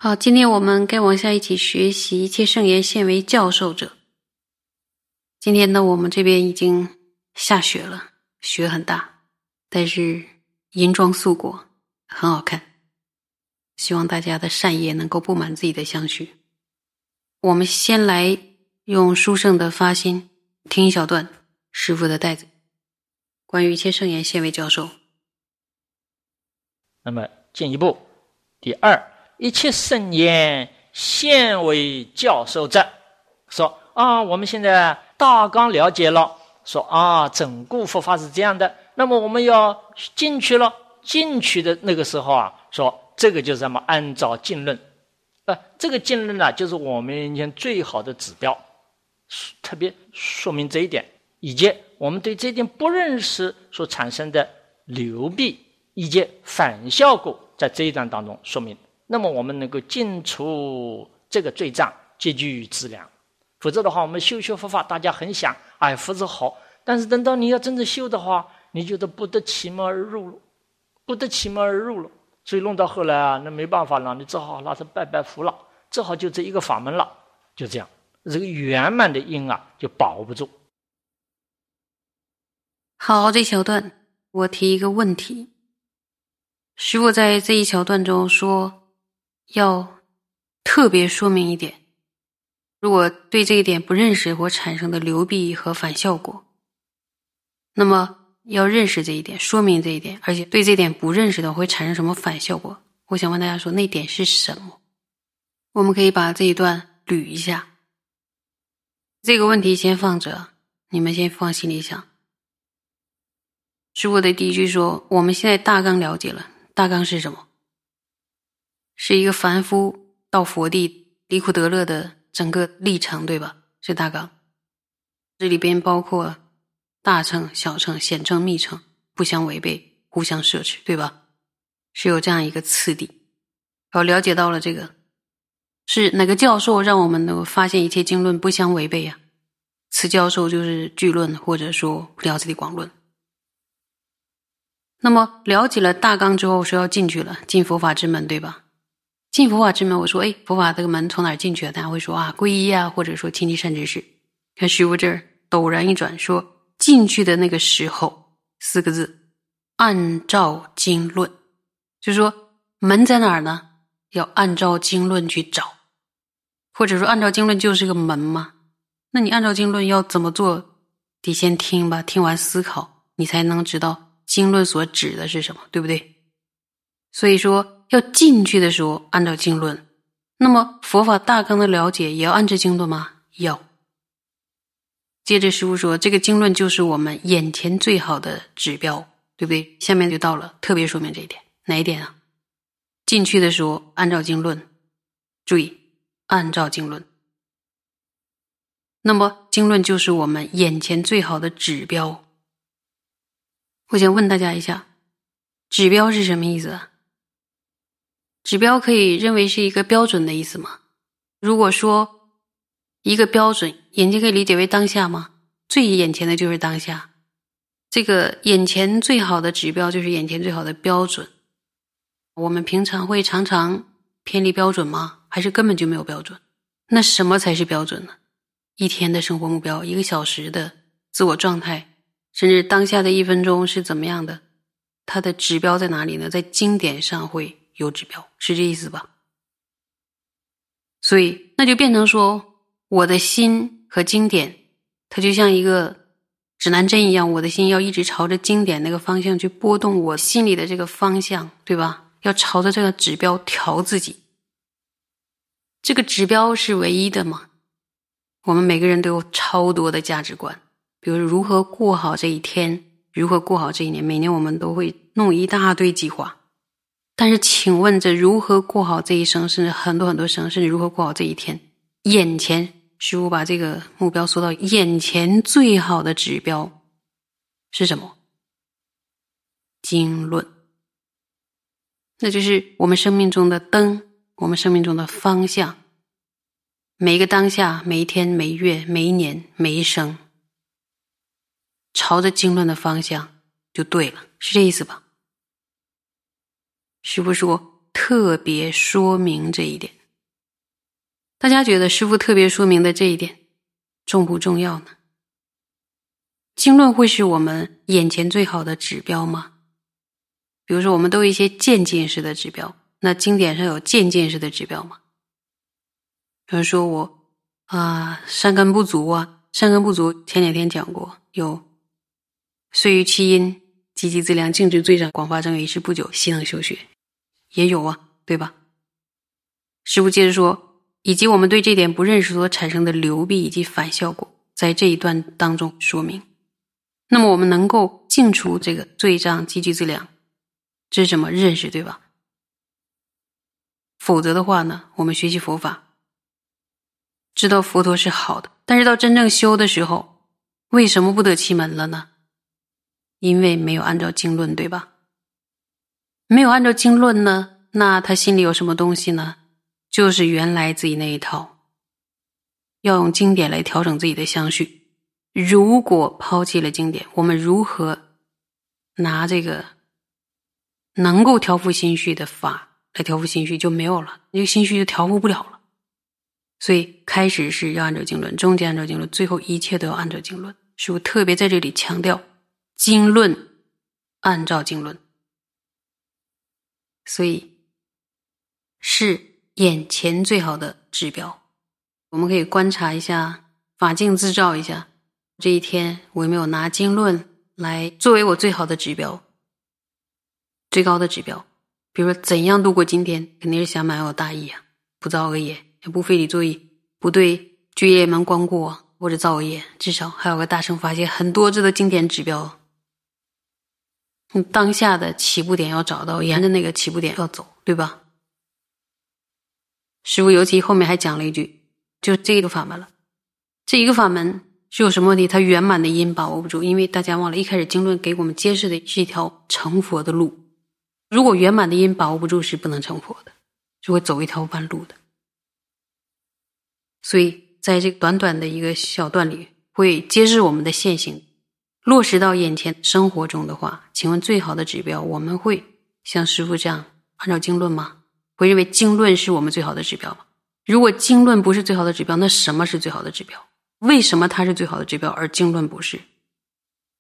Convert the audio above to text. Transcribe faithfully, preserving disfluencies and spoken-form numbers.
好，今天我们该往下一起学习一切圣言现为教授者。今天呢，我们这边已经下雪了，雪很大，但是银装素裹，很好看。希望大家的善业能够布满自己的相续。我们先来用书圣的发心听一小段师父的带子，关于一切圣言现为教授。 那么进一步，第二，一切圣言现为教授者，说啊，我们现在大纲了解了，说啊，整个佛法是这样的，那么我们要进去了，进去的那个时候啊，说这个就是什么？按照经论，呃，这个经论呢，就是我们面前最好的指标，特别说明这一点，以及我们对这一点不认识所产生的流弊以及反效果，在这一段当中说明。那么我们能够尽除这个罪障，积聚资粮。否则的话，我们修修佛法，大家很想，哎，佛子好，但是等到你要真正修的话，你觉得不得其门而入了，不得其门而入了。所以弄到后来啊，那没办法了，你只好拿着拜拜佛了，只好就这一个法门了，就这样，这个圆满的因啊，就保不住。 好，这小段我提一个问题。师父在这一小段中说，要特别说明一点，如果对这一点不认识或产生的流弊和反效果，那么要认识这一点，说明这一点，而且对这一点不认识的会产生什么反效果。我想问大家说，那点是什么？我们可以把这一段捋一下。这个问题先放着，你们先放心里想。师父的第一句说，我们现在大纲了解了，大纲是什么？是一个凡夫到佛地离苦得乐的整个历程，对吧？是大纲。这里边包括大乘、小乘、显乘、密乘，不相违背，互相摄持，对吧？是有这样一个次第。好，了解到了这个，是哪个教授让我们能够发现一切经论不相违背呀、啊？此教授就是巨论，或者说了解的广论。那么了解了大纲之后，说要进去了，进佛法之门，对吧？进佛法之门，我说，哎，佛法这个门从哪儿进去啊？大家会说啊，皈依啊，或者说亲近善知识。看师父这儿陡然一转，说进去的那个时候，四个字，按照经论，就是说门在哪儿呢？要按照经论去找，或者说按照经论就是个门嘛。那你按照经论要怎么做？得先听吧，听完思考，你才能知道经论所指的是什么，对不对？所以说要进去的时候按照经论，那么佛法大纲的了解也要按照经论吗？要。接着师父说，这个经论就是我们眼前最好的指标，对不对？下面就到了特别说明这一点。哪一点啊？进去的时候按照经论，注意按照经论。那么经论就是我们眼前最好的指标。我想问大家一下，指标是什么意思啊？指标可以认为是一个标准的意思吗？如果说一个标准，眼睛可以理解为当下吗？最眼前的就是当下，这个眼前最好的指标就是眼前最好的标准。我们平常会常常偏离标准吗？还是根本就没有标准？那什么才是标准呢？一天的生活目标，一个小时的自我状态，甚至当下的一分钟是怎么样的，它的指标在哪里呢？在经典上会有指标，是这意思吧？所以那就变成说，我的心和经典它就像一个指南针一样，我的心要一直朝着经典那个方向去波动我心里的这个方向，对吧？要朝着这个指标调自己。这个指标是唯一的吗？我们每个人都有超多的价值观，比如如何过好这一天，如何过好这一年，每年我们都会弄一大堆计划。但是请问这如何过好这一生，甚至很多很多生，甚至如何过好这一天，眼前师父把这个目标缩到眼前最好的指标是什么？经论。那就是我们生命中的灯，我们生命中的方向。每一个当下，每一天，每一月，每一年，每一生，朝着经论的方向就对了，是这意思吧？师父说， 特别说明这一点。大家觉得师父特别说明的这一点重不重要呢？经论会是我们眼前最好的指标吗？比如说我们都有一些渐进式的指标，那经典上有渐进式的指标吗？比如说我啊，善根不足啊，善根不足前两天讲过，有岁于其因，积极自量，静止最上，广发正觉，一事不久，悉能修学，也有啊，对吧？师父接着说，以及我们对这点不认识所产生的流弊以及反效果，在这一段当中说明。那么我们能够净除这个罪障，积聚自量，这是什么认识，对吧？否则的话呢，我们学习佛法知道佛陀是好的，但是到真正修的时候，为什么不得其门了呢？因为没有按照经论，对吧？没有按照经论呢，那他心里有什么东西呢？就是原来自己那一套，要用经典来调整自己的相续。如果抛弃了经典，我们如何拿这个能够调伏心绪的法来调伏心绪，就没有了，这个心绪就调伏不了了。所以开始是要按照经论，中间按照经论，最后一切都要按照经论。师父特别在这里强调经论，按照经论，所以是眼前最好的指标。我们可以观察一下，法镜自照一下，这一天我有没有拿经论来作为我最好的指标，最高的指标。比如说怎样度过今天，肯定是想满有大义啊，不造恶业，也不非礼作意，不对居业门光过或者造恶业，至少还有个大乘法界，很多这个经典指标。当下的起步点要找到，沿着那个起步点要走，对吧？师父尤其后面还讲了一句，就这个法门了。这一个法门是有什么问题？它圆满的因把握不住，因为大家忘了一开始经论给我们揭示的是一条成佛的路，如果圆满的因把握不住，是不能成佛的，是会走一条弯路的。所以在这个短短的一个小段里，会揭示我们的现行，落实到眼前生活中的话，请问最好的指标，我们会像师父这样按照经论吗？会认为经论是我们最好的指标吗？如果经论不是最好的指标，那什么是最好的指标？为什么它是最好的指标，而经论不是？